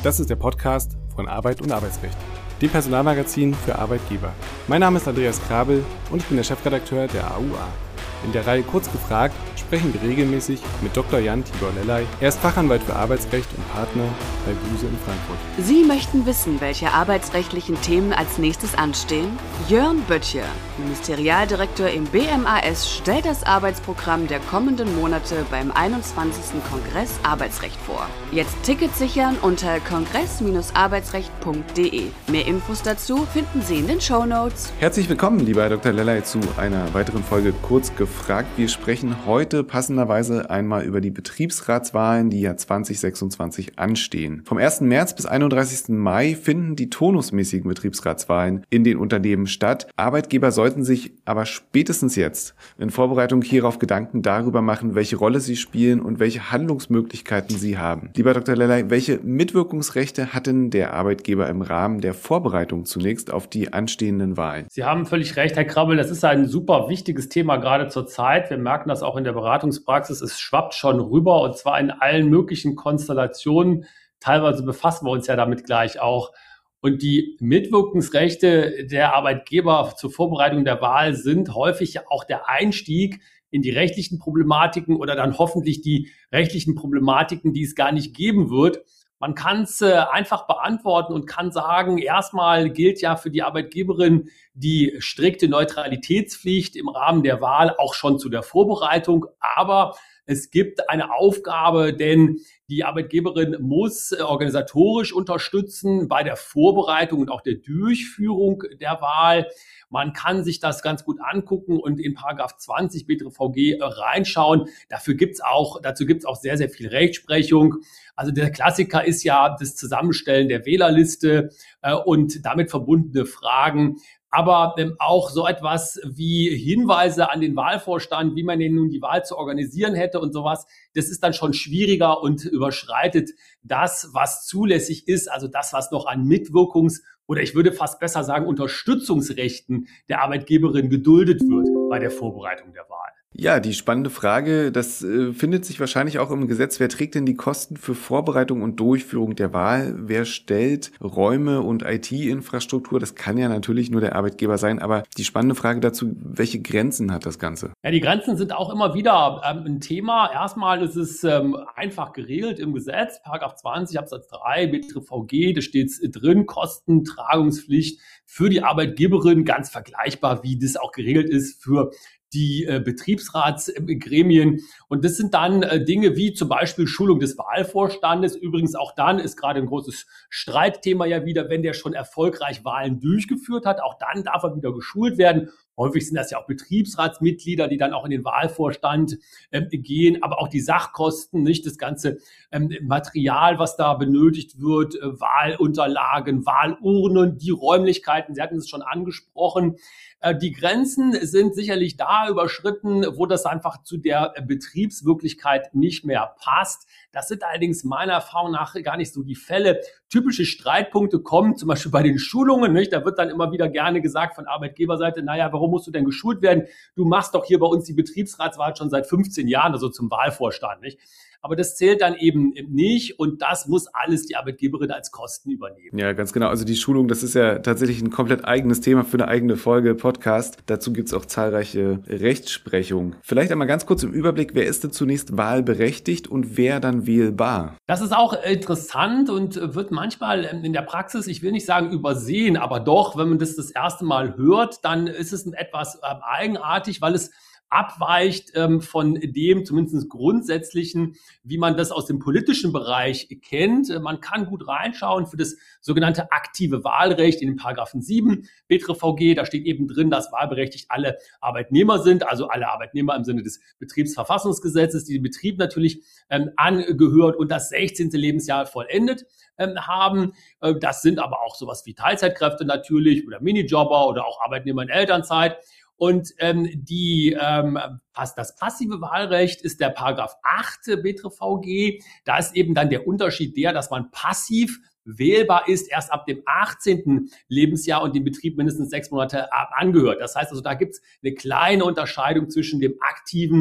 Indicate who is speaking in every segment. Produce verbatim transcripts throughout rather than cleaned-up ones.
Speaker 1: Das ist der Podcast von Arbeit und Arbeitsrecht, dem Personalmagazin für Arbeitgeber. Mein Name ist Andreas Krabel und ich bin der Chefredakteur der A U A. In der Reihe Kurz gefragt sprechen wir regelmäßig mit Doktor Jan Tibor Lellay. Er ist Fachanwalt für Arbeitsrecht und Partner bei Buse in Frankfurt.
Speaker 2: Sie möchten wissen, welche arbeitsrechtlichen Themen als nächstes anstehen? Jörn Böttcher, Ministerialdirektor im B M A S, stellt das Arbeitsprogramm der kommenden Monate beim einundzwanzigsten Kongress Arbeitsrecht vor. Jetzt Tickets sichern unter kongress Bindestrich arbeitsrecht punkt de. Mehr Infos dazu finden Sie in den Shownotes.
Speaker 1: Herzlich willkommen, lieber Herr Doktor Lellay, zu einer weiteren Folge Kurz gefragt. Wir sprechen heute passenderweise einmal über die Betriebsratswahlen, die ja zwanzig sechsundzwanzig anstehen. Vom ersten März bis einunddreißigsten Mai finden die turnusmäßigen Betriebsratswahlen in den Unternehmen statt. Arbeitgeber sollten sich aber spätestens jetzt in Vorbereitung hierauf Gedanken darüber machen, welche Rolle sie spielen und welche Handlungsmöglichkeiten sie haben. Lieber Doktor Lellay, welche Mitwirkungsrechte hat denn der Arbeitgeber im Rahmen der Vorbereitung zunächst auf die anstehenden Wahlen?
Speaker 3: Sie haben völlig recht, Herr Krabbel. Das ist ein super wichtiges Thema gerade zur Zeit. Wir merken das auch in der Beratungspraxis. Es schwappt schon rüber und zwar in allen möglichen Konstellationen. Teilweise befassen wir uns ja damit gleich auch. Und die Mitwirkungsrechte der Arbeitgeber zur Vorbereitung der Wahl sind häufig auch der Einstieg in die rechtlichen Problematiken oder dann hoffentlich die rechtlichen Problematiken, die es gar nicht geben wird. Man kann es äh, einfach beantworten und kann sagen, erstmal gilt ja für die Arbeitgeberin die strikte Neutralitätspflicht im Rahmen der Wahl auch schon zu der Vorbereitung. Aber es gibt eine Aufgabe, denn die Arbeitgeberin muss äh, organisatorisch unterstützen bei der Vorbereitung und auch der Durchführung der Wahl. Man kann sich das ganz gut angucken und in Paragraph zwanzig B T R V G äh, reinschauen. Dafür gibt's auch, dazu gibt's auch sehr, sehr viel Rechtsprechung. Also der Klassiker ist ja das Zusammenstellen der Wählerliste äh, und damit verbundene Fragen. Aber ähm, auch so etwas wie Hinweise an den Wahlvorstand, wie man denn nun die Wahl zu organisieren hätte und sowas, das ist dann schon schwieriger und überschreitet das, was zulässig ist, also das, was noch an Mitwirkungs- oder ich würde fast besser sagen Unterstützungsrechten der Arbeitgeberin geduldet wird bei der Vorbereitung der Wahl.
Speaker 1: Ja, die spannende Frage, das äh, findet sich wahrscheinlich auch im Gesetz. Wer trägt denn die Kosten für Vorbereitung und Durchführung der Wahl? Wer stellt Räume und I T-Infrastruktur? Das kann ja natürlich nur der Arbeitgeber sein, aber die spannende Frage dazu, welche Grenzen hat das Ganze?
Speaker 3: Ja, die Grenzen sind auch immer wieder ähm, ein Thema. Erstmal ist es ähm, einfach geregelt im Gesetz, Paragraph zwanzig Absatz drei B T R V G, da steht drin, Kostentragungspflicht für die Arbeitgeberin, ganz vergleichbar, wie das auch geregelt ist für die äh, Betriebsratsgremien. Und das sind dann äh, Dinge wie zum Beispiel Schulung des Wahlvorstandes. Übrigens auch dann ist gerade ein großes Streitthema ja wieder, wenn der schon erfolgreich Wahlen durchgeführt hat. Auch dann darf er wieder geschult werden. Häufig sind das ja auch Betriebsratsmitglieder, die dann auch in den Wahlvorstand ähm, gehen, aber auch die Sachkosten, nicht das ganze ähm, Material, was da benötigt wird, äh, Wahlunterlagen, Wahlurnen, die Räumlichkeiten, Sie hatten es schon angesprochen. Äh, die Grenzen sind sicherlich da überschritten, wo das einfach zu der Betriebswirklichkeit nicht mehr passt. Das sind allerdings meiner Erfahrung nach gar nicht so die Fälle. Typische Streitpunkte kommen zum Beispiel bei den Schulungen, nicht? Da wird dann immer wieder gerne gesagt von Arbeitgeberseite, naja, warum musst du denn geschult werden? Du machst doch hier bei uns die Betriebsratswahl schon seit fünfzehn Jahren, also zum Wahlvorstand, nicht? Aber das zählt dann eben nicht und das muss alles die Arbeitgeberin als Kosten übernehmen.
Speaker 1: Ja, ganz genau. Also die Schulung, das ist ja tatsächlich ein komplett eigenes Thema für eine eigene Folge Podcast. Dazu gibt es auch zahlreiche Rechtsprechungen. Vielleicht einmal ganz kurz im Überblick, wer ist denn zunächst wahlberechtigt und wer dann wählbar?
Speaker 3: Das ist auch interessant und wird manchmal in der Praxis, ich will nicht sagen übersehen, aber doch, wenn man das das erste Mal hört, dann ist es etwas eigenartig, weil es abweicht ähm, von dem zumindest grundsätzlichen, wie man das aus dem politischen Bereich kennt. Man kann gut reinschauen für das sogenannte aktive Wahlrecht in den Paragraphen sieben B T R V G. Da steht eben drin, dass wahlberechtigt alle Arbeitnehmer sind, also alle Arbeitnehmer im Sinne des Betriebsverfassungsgesetzes, die dem Betrieb natürlich ähm, angehört und das sechzehnte Lebensjahr vollendet ähm, haben. Äh, das sind aber auch sowas wie Teilzeitkräfte natürlich oder Minijobber oder auch Arbeitnehmer in Elternzeit. Und ähm, die, ähm, das passive Wahlrecht ist der Paragraph acht B T R V G. Da ist eben dann der Unterschied der, dass man passiv wählbar ist erst ab dem achtzehnten Lebensjahr und dem Betrieb mindestens sechs Monate angehört. Das heißt also, da gibt es eine kleine Unterscheidung zwischen dem aktiven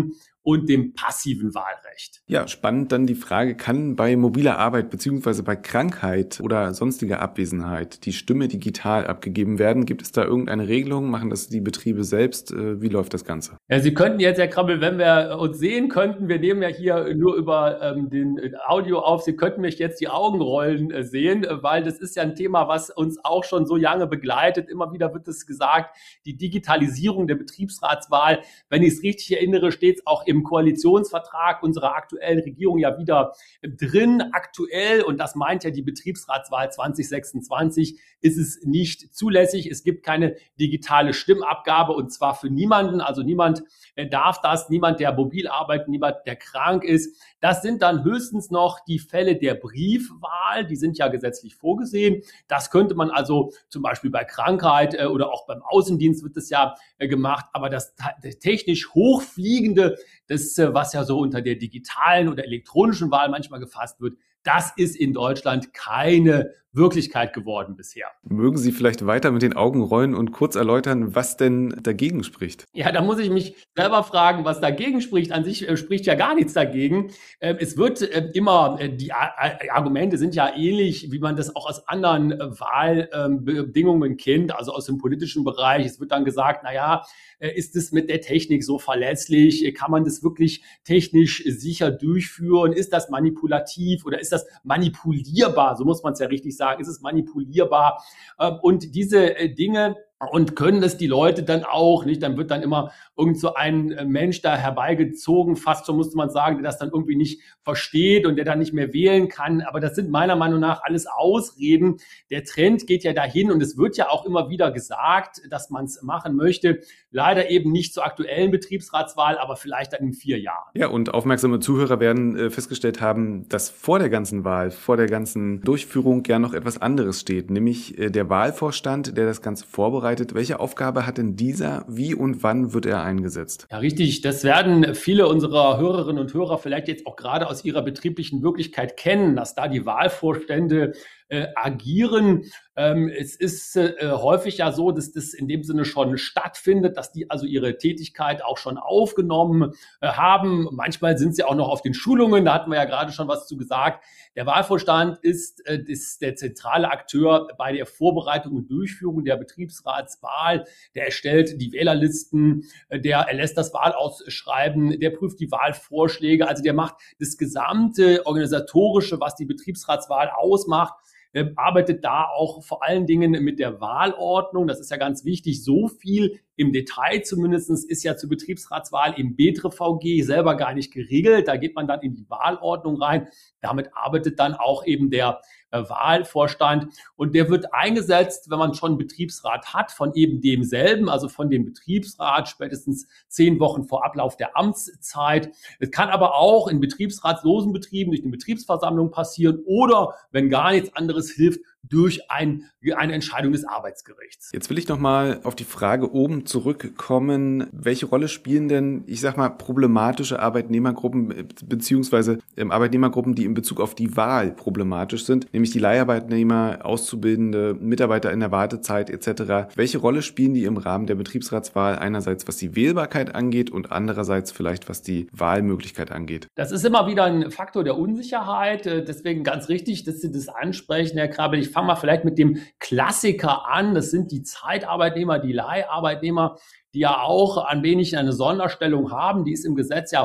Speaker 3: und dem passiven Wahlrecht.
Speaker 1: Ja, spannend dann die Frage, kann bei mobiler Arbeit beziehungsweise bei Krankheit oder sonstiger Abwesenheit die Stimme digital abgegeben werden? Gibt es da irgendeine Regelung? Machen das die Betriebe selbst? Wie läuft das Ganze?
Speaker 3: Ja, Sie könnten jetzt, Herr Krabbel, wenn wir uns sehen könnten, wir nehmen ja hier nur über ähm, den Audio auf, Sie könnten mich jetzt die Augen rollen äh, sehen, weil das ist ja ein Thema, was uns auch schon so lange begleitet. Immer wieder wird es gesagt, die Digitalisierung der Betriebsratswahl, wenn ich es richtig erinnere, steht es auch im Koalitionsvertrag unserer aktuellen Regierung ja wieder drin. Aktuell, und das meint ja die Betriebsratswahl zwanzig sechsundzwanzig, ist es nicht zulässig. Es gibt keine digitale Stimmabgabe und zwar für niemanden. Also niemand darf das, niemand, der mobil arbeitet, niemand, der krank ist. Das sind dann höchstens noch die Fälle der Briefwahl. Die sind ja gesetzlich vorgesehen. Das könnte man also zum Beispiel bei Krankheit äh, oder auch beim Außendienst wird das ja äh, gemacht. Aber das, das technisch hochfliegende, das, äh, was ja so unter der digitalen oder elektronischen Wahl manchmal gefasst wird, das ist in Deutschland keine Wirklichkeit geworden bisher.
Speaker 1: Mögen Sie vielleicht weiter mit den Augen rollen und kurz erläutern, was denn dagegen spricht?
Speaker 3: Ja, da muss ich mich selber fragen, was dagegen spricht. An sich äh, spricht ja gar nichts dagegen. Ähm, es wird äh, immer, äh, die A- Argumente sind ja ähnlich, wie man das auch aus anderen äh, Wahlbedingungen kennt, also aus dem politischen Bereich. Es wird dann gesagt, na ja, äh, ist es mit der Technik so verlässlich? Kann man das wirklich technisch sicher durchführen? Ist das manipulativ oder ist das manipulierbar? So muss man es ja richtig sagen. Ist es manipulierbar? Und diese Dinge, und können das die Leute dann auch, nicht? Dann wird dann immer irgend so ein Mensch da herbeigezogen, fast so musste man sagen, der das dann irgendwie nicht versteht und der dann nicht mehr wählen kann. Aber das sind meiner Meinung nach alles Ausreden. Der Trend geht ja dahin und es wird ja auch immer wieder gesagt, dass man es machen möchte. Leider eben nicht zur aktuellen Betriebsratswahl, aber vielleicht dann in vier Jahren.
Speaker 1: Ja, und aufmerksame Zuhörer werden äh, festgestellt haben, dass vor der ganzen Wahl, vor der ganzen Durchführung ja noch etwas anderes steht, nämlich äh, der Wahlvorstand, der das Ganze vorbereitet. Welche Aufgabe hat denn dieser? Wie und wann wird er eingesetzt?
Speaker 3: Ja, richtig. Das werden viele unserer Hörerinnen und Hörer vielleicht jetzt auch gerade aus ihrer betrieblichen Wirklichkeit kennen, dass da die Wahlvorstände äh, agieren. Ähm, es ist äh, häufig ja so, dass das in dem Sinne schon stattfindet, dass die also ihre Tätigkeit auch schon aufgenommen äh, haben. Manchmal sind sie auch noch auf den Schulungen, da hatten wir ja gerade schon was zu gesagt. Der Wahlvorstand ist, äh, ist der zentrale Akteur bei der Vorbereitung und Durchführung der Betriebsratswahl. Der erstellt die Wählerlisten, äh, der erlässt das Wahlausschreiben, der prüft die Wahlvorschläge. Also der macht das gesamte Organisatorische, was die Betriebsratswahl ausmacht. Er arbeitet da auch vor allen Dingen mit der Wahlordnung. Das ist ja ganz wichtig. So viel im Detail zumindest ist ja zur Betriebsratswahl im B T R V G selber gar nicht geregelt. Da geht man dann in die Wahlordnung rein. Damit arbeitet dann auch eben der äh, Wahlvorstand. Und der wird eingesetzt, wenn man schon einen Betriebsrat hat, von eben demselben, also von dem Betriebsrat, spätestens zehn Wochen vor Ablauf der Amtszeit. Es kann aber auch in betriebsratslosen Betrieben durch eine Betriebsversammlung passieren oder, wenn gar nichts anderes hilft, durch ein, eine Entscheidung des Arbeitsgerichts.
Speaker 1: Jetzt will ich noch mal auf die Frage oben zurückkommen. Welche Rolle spielen denn, ich sag mal, problematische Arbeitnehmergruppen beziehungsweise ähm, Arbeitnehmergruppen, die in Bezug auf die Wahl problematisch sind, nämlich die Leiharbeitnehmer, Auszubildende, Mitarbeiter in der Wartezeit et cetera. Welche Rolle spielen die im Rahmen der Betriebsratswahl einerseits, was die Wählbarkeit angeht und andererseits vielleicht, was die Wahlmöglichkeit angeht?
Speaker 3: Das ist immer wieder ein Faktor der Unsicherheit. Deswegen ganz richtig, dass Sie das ansprechen, Herr Krabbel. Ich fange mal vielleicht mit dem Klassiker an. Das sind die Zeitarbeitnehmer, die Leiharbeitnehmer, die ja auch ein wenig eine Sonderstellung haben. Die ist im Gesetz ja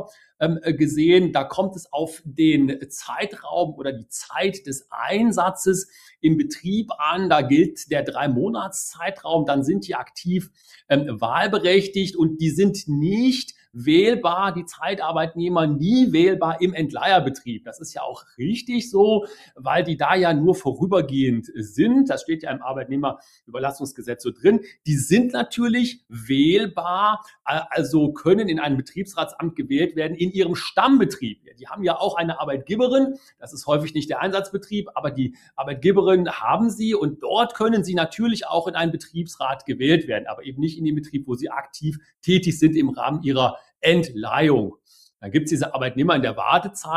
Speaker 3: vorgesehen. Da kommt es auf den Zeitraum oder die Zeit des Einsatzes im Betrieb an. Da gilt der Drei-Monats-Zeitraum. Dann sind die aktiv ähm, wahlberechtigt und die sind nicht wählbar, die Zeitarbeitnehmer nie wählbar im Entleiherbetrieb. Das ist ja auch richtig so, weil die da ja nur vorübergehend sind. Das steht ja im Arbeitnehmerüberlassungsgesetz so drin. Die sind natürlich wählbar, also können in einem Betriebsratsamt gewählt werden in ihrem Stammbetrieb. Die haben ja auch eine Arbeitgeberin. Das ist häufig nicht der Einsatzbetrieb, aber die Arbeitgeberin haben sie und dort können sie natürlich auch in einen Betriebsrat gewählt werden, aber eben nicht in den Betrieb, wo sie aktiv tätig sind im Rahmen ihrer Entleihung. Dann gibt es diese Arbeitnehmer in der Wartezeit.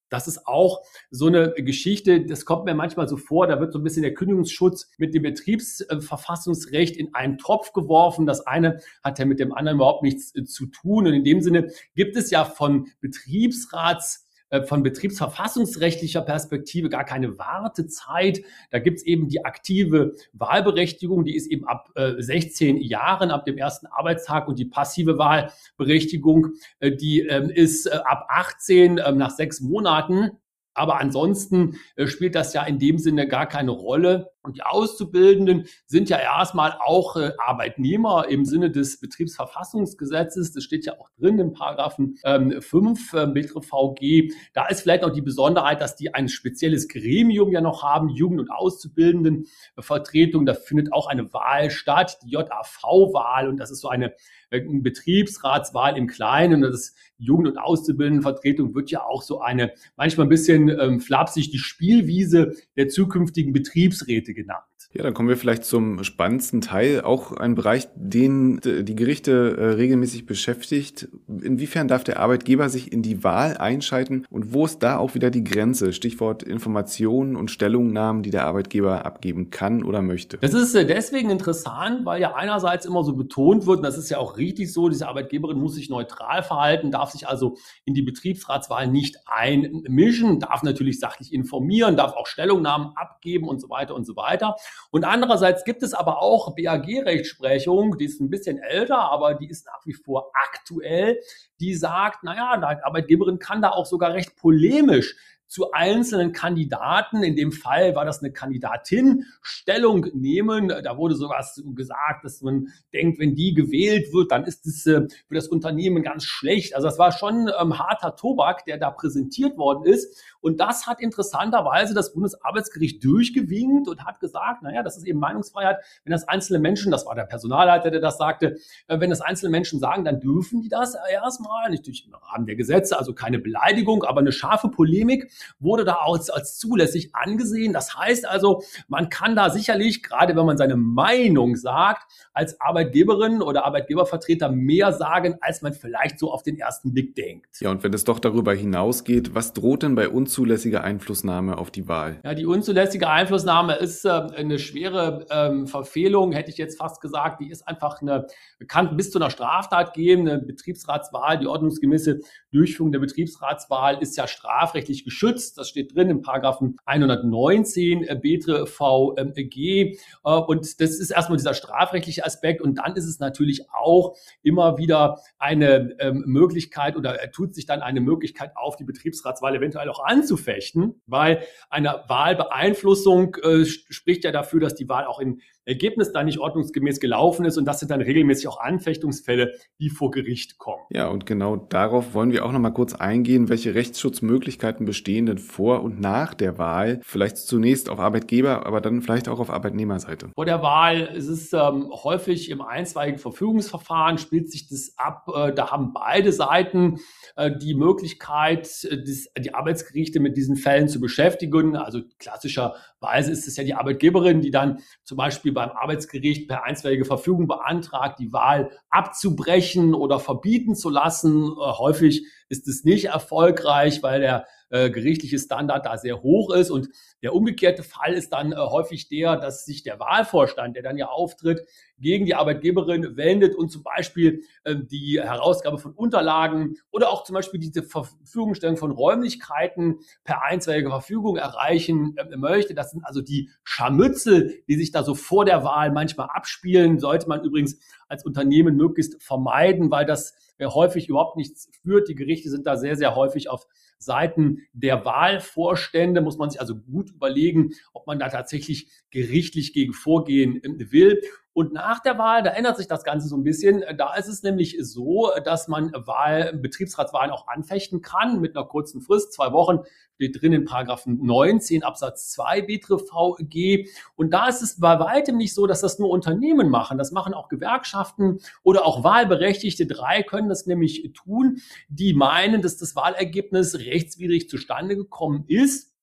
Speaker 3: Das ist auch so eine Geschichte, das kommt mir manchmal so vor, da wird so ein bisschen der Kündigungsschutz mit dem Betriebsverfassungsrecht in einen Topf geworfen. Das eine hat ja mit dem anderen überhaupt nichts zu tun. Und in dem Sinne gibt es ja von Betriebsrats von betriebsverfassungsrechtlicher Perspektive gar keine Wartezeit. Da gibt es eben die aktive Wahlberechtigung, die ist eben ab äh, sechzehn Jahren, ab dem ersten Arbeitstag, und die passive Wahlberechtigung, äh, die äh, ist äh, ab achtzehn, äh, nach sechs Monaten. Aber ansonsten äh, spielt das ja in dem Sinne gar keine Rolle. Und die Auszubildenden sind ja erstmal auch äh, Arbeitnehmer im Sinne des Betriebsverfassungsgesetzes. Das steht ja auch drin im Paragraphen ähm, fünf äh, B T R V G. Da ist vielleicht noch die Besonderheit, dass die ein spezielles Gremium ja noch haben, Jugend- und Auszubildendenvertretung. Da findet auch eine Wahl statt, die J A V-Wahl. Und das ist so eine äh, Betriebsratswahl im Kleinen. Und das ist Jugend- und Auszubildendenvertretung wird ja auch so eine, manchmal ein bisschen ähm, flapsig, die Spielwiese der zukünftigen Betriebsräte genannt.
Speaker 1: Ja, dann kommen wir vielleicht zum spannendsten Teil, auch ein Bereich, den die Gerichte äh, regelmäßig beschäftigt. Inwiefern darf der Arbeitgeber sich in die Wahl einschalten und wo ist da auch wieder die Grenze? Stichwort Informationen und Stellungnahmen, die der Arbeitgeber abgeben kann oder möchte.
Speaker 3: Das ist äh, deswegen interessant, weil ja einerseits immer so betont wird, und das ist ja auch richtig so, diese Arbeitgeberin muss sich neutral verhalten, darf sich also in die Betriebsratswahl nicht einmischen, darf natürlich sachlich informieren, darf auch Stellungnahmen abgeben und so weiter und so weiter. Und andererseits gibt es aber auch B A G-Rechtsprechung, die ist ein bisschen älter, aber die ist nach wie vor aktuell, die sagt, naja, die Arbeitgeberin kann da auch sogar recht polemisch zu einzelnen Kandidaten, in dem Fall war das eine Kandidatin, Stellung nehmen. Da wurde sogar gesagt, dass man denkt, wenn die gewählt wird, dann ist es äh, für das Unternehmen ganz schlecht. Also das war schon ähm, harter Tobak, der da präsentiert worden ist. Und das hat interessanterweise das Bundesarbeitsgericht durchgewinkt und hat gesagt, naja, das ist eben Meinungsfreiheit. Wenn das einzelne Menschen, das war der Personalleiter, der das sagte, äh, wenn das einzelne Menschen sagen, dann dürfen die das erstmal, natürlich im Rahmen der Gesetze, also keine Beleidigung, aber eine scharfe Polemik wurde da als, als zulässig angesehen. Das heißt also, man kann da sicherlich, gerade wenn man seine Meinung sagt, als Arbeitgeberin oder Arbeitgebervertreter mehr sagen, als man vielleicht so auf den ersten Blick denkt.
Speaker 1: Ja, und wenn es doch darüber hinausgeht, was droht denn bei unzulässiger Einflussnahme auf die Wahl?
Speaker 3: Ja, die unzulässige Einflussnahme ist äh, eine schwere ähm, Verfehlung, hätte ich jetzt fast gesagt. Die ist einfach eine, kann bis zu einer Straftat gehen. Eine Betriebsratswahl, die ordnungsgemäße Durchführung der Betriebsratswahl ist ja strafrechtlich geschützt. Das steht drin im Paragraphen hundertneunzehn B T R V G. Und das ist erstmal dieser strafrechtliche Aspekt. Und dann ist es natürlich auch immer wieder eine ähm, Möglichkeit oder tut sich dann eine Möglichkeit auf, die Betriebsratswahl eventuell auch anzufechten, weil eine Wahlbeeinflussung äh, spricht ja dafür, dass die Wahl auch im Ergebnis dann nicht ordnungsgemäß gelaufen ist. Und das sind dann regelmäßig auch Anfechtungsfälle, die vor Gericht kommen.
Speaker 1: Ja, und genau darauf wollen wir auch noch mal kurz eingehen, welche Rechtsschutzmöglichkeiten bestehen denn vor und nach der Wahl, vielleicht zunächst auf Arbeitgeber, aber dann vielleicht auch auf Arbeitnehmerseite.
Speaker 3: Vor der Wahl ist es ähm, häufig im einstweiligen Verfügungsverfahren, spielt sich das ab, äh, da haben beide Seiten äh, die Möglichkeit, äh, das, die Arbeitsgerichte mit diesen Fällen zu beschäftigen. Also klassischerweise ist es ja die Arbeitgeberin, die dann zum Beispiel beim Arbeitsgericht per einstweilige Verfügung beantragt, die Wahl abzubrechen oder verbieten zu lassen. Äh, häufig ist es nicht erfolgreich, weil der äh, gerichtliche Standard da sehr hoch ist. Und der umgekehrte Fall ist dann äh, häufig der, dass sich der Wahlvorstand, der dann ja auftritt, gegen die Arbeitgeberin wendet und zum Beispiel äh, die Herausgabe von Unterlagen oder auch zum Beispiel diese Verfügungstellung von Räumlichkeiten per einstweilige Verfügung erreichen äh, möchte. Das sind also die Scharmützel, die sich da so vor der Wahl manchmal abspielen. Sollte man übrigens als Unternehmen möglichst vermeiden, weil das äh, häufig überhaupt nichts führt. Die Gerichte sind da sehr, sehr häufig auf Seiten der Wahlvorstände, muss man sich also gut überlegen, ob man da tatsächlich gerichtlich gegen vorgehen will. Und nach der Wahl, da ändert sich das Ganze so ein bisschen. Da ist es nämlich so, dass man Wahl, Betriebsratswahlen auch anfechten kann mit einer kurzen Frist, zwei Wochen, steht drin in Paragraphen neunzehn Absatz zwei B T R V G. Und da ist es bei weitem nicht so, dass das nur Unternehmen machen. Das machen auch Gewerkschaften oder auch Wahlberechtigte. Drei können das nämlich tun, die meinen, dass das Wahlergebnis rechtswidrig zustande gekommen ist.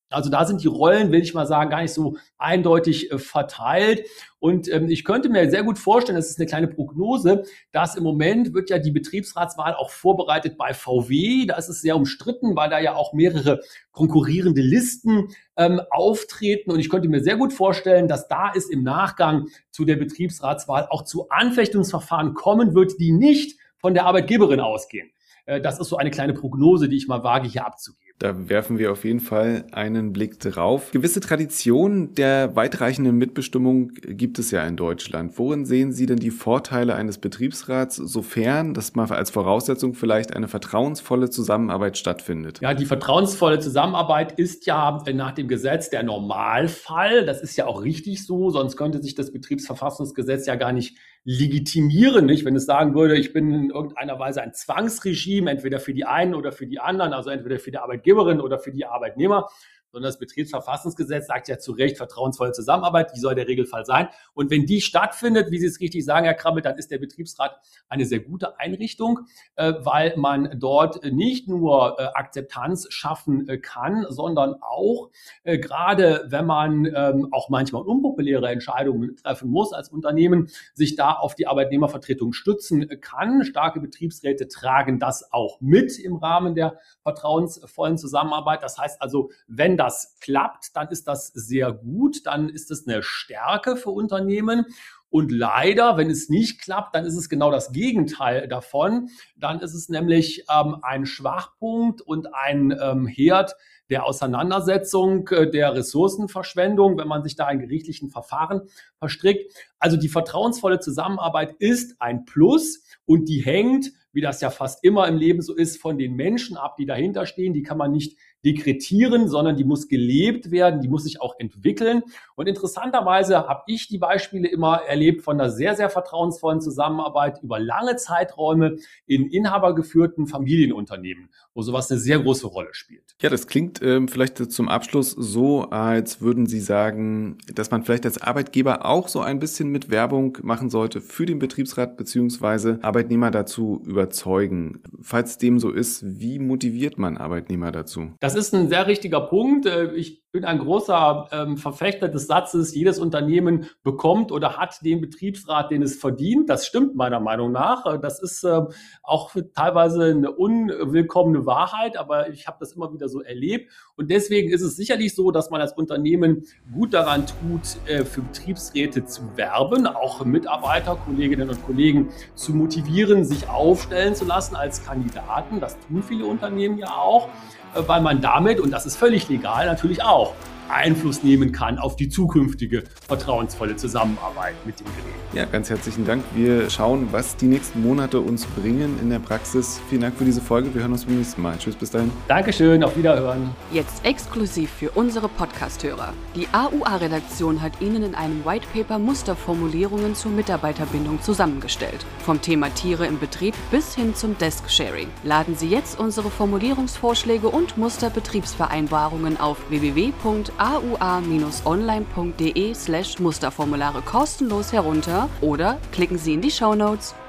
Speaker 3: Also da sind die Rollen, will ich mal sagen, gar nicht so eindeutig äh, verteilt. Und ähm, ich könnte mir sehr gut vorstellen, das ist eine kleine Prognose, dass im Moment wird ja die Betriebsratswahl auch vorbereitet bei V W. Da ist es sehr umstritten, weil da ja auch mehrere konkurrierende Listen ähm, auftreten. Und ich könnte mir sehr gut vorstellen, dass da es im Nachgang zu der Betriebsratswahl auch zu Anfechtungsverfahren kommen wird, die nicht von der Arbeitgeberin ausgehen. Äh, das ist so eine kleine Prognose, die ich mal wage, hier abzugeben.
Speaker 1: Da werfen wir auf jeden Fall einen Blick drauf. Gewisse Traditionen der weitreichenden Mitbestimmung gibt es ja in Deutschland. Worin sehen Sie denn die Vorteile eines Betriebsrats, sofern, dass mal als Voraussetzung vielleicht eine vertrauensvolle Zusammenarbeit stattfindet?
Speaker 3: Ja, die vertrauensvolle Zusammenarbeit ist ja nach dem Gesetz der Normalfall. Das ist ja auch richtig so, sonst könnte sich das Betriebsverfassungsgesetz ja gar nicht legitimieren, nicht? Wenn es sagen würde, ich bin in irgendeiner Weise ein Zwangsregime, entweder für die einen oder für die anderen, also entweder für die Arbeitgeberin oder für die Arbeitnehmer, sondern das Betriebsverfassungsgesetz sagt ja zu Recht vertrauensvolle Zusammenarbeit, die soll der Regelfall sein. Und wenn die stattfindet, wie Sie es richtig sagen, Herr Krabbel, dann ist der Betriebsrat eine sehr gute Einrichtung, äh, weil man dort nicht nur äh, Akzeptanz schaffen äh, kann, sondern auch, äh, gerade wenn man ähm, auch manchmal unpopuläre Entscheidungen treffen muss als Unternehmen, sich da auf die Arbeitnehmervertretung stützen kann. Starke Betriebsräte tragen das auch mit im Rahmen der vertrauensvollen Zusammenarbeit. Das heißt also, wenn das klappt, dann ist das sehr gut, dann ist es eine Stärke für Unternehmen. Und leider, wenn es nicht klappt, dann ist es genau das Gegenteil davon. Dann ist es nämlich ähm, ein Schwachpunkt und ein ähm, Herd der Auseinandersetzung, äh, der Ressourcenverschwendung, wenn man sich da in gerichtlichen Verfahren verstrickt. Also die vertrauensvolle Zusammenarbeit ist ein Plus und die hängt, wie das ja fast immer im Leben so ist, von den Menschen ab, die dahinter stehen. Die kann man nicht dekretieren, sondern die muss gelebt werden, die muss sich auch entwickeln. Und interessanterweise habe ich die Beispiele immer erlebt von einer sehr, sehr vertrauensvollen Zusammenarbeit über lange Zeiträume in inhabergeführten Familienunternehmen, wo sowas eine sehr große Rolle spielt.
Speaker 1: Ja, das klingt ähm, vielleicht zum Abschluss so, als würden Sie sagen, dass man vielleicht als Arbeitgeber auch so ein bisschen mit Werbung machen sollte für den Betriebsrat beziehungsweise Arbeitnehmer dazu überzeugen. Falls dem so ist, wie motiviert man Arbeitnehmer dazu?
Speaker 3: Das ist ein sehr richtiger Punkt. Ich bin ein großer ähm, Verfechter des Satzes, jedes Unternehmen bekommt oder hat den Betriebsrat, den es verdient. Das stimmt meiner Meinung nach. Das ist äh, auch teilweise eine unwillkommene Wahrheit, aber ich habe das immer wieder so erlebt. Und deswegen ist es sicherlich so, dass man als Unternehmen gut daran tut, äh, für Betriebsräte zu werben, auch Mitarbeiter, Kolleginnen und Kollegen zu motivieren, sich aufstellen zu lassen als Kandidaten. Das tun viele Unternehmen ja auch, äh, weil man damit, und das ist völlig legal, natürlich auch Einfluss nehmen kann auf die zukünftige vertrauensvolle Zusammenarbeit mit dem Gerät.
Speaker 1: Ja, ganz herzlichen Dank. Wir schauen, was die nächsten Monate uns bringen in der Praxis. Vielen Dank für diese Folge. Wir hören uns beim nächsten Mal. Tschüss, bis dahin.
Speaker 3: Dankeschön, auf Wiederhören.
Speaker 2: Jetzt exklusiv für unsere Podcast-Hörer. Die A U A-Redaktion hat Ihnen in einem Whitepaper Musterformulierungen zur Mitarbeiterbindung zusammengestellt. Vom Thema Tiere im Betrieb bis hin zum Desk-Sharing. Laden Sie jetzt unsere Formulierungsvorschläge und Musterbetriebsvereinbarungen auf w w w punkt a u a bindestrich online punkt de slash Musterformulare kostenlos herunter oder klicken Sie in die Shownotes.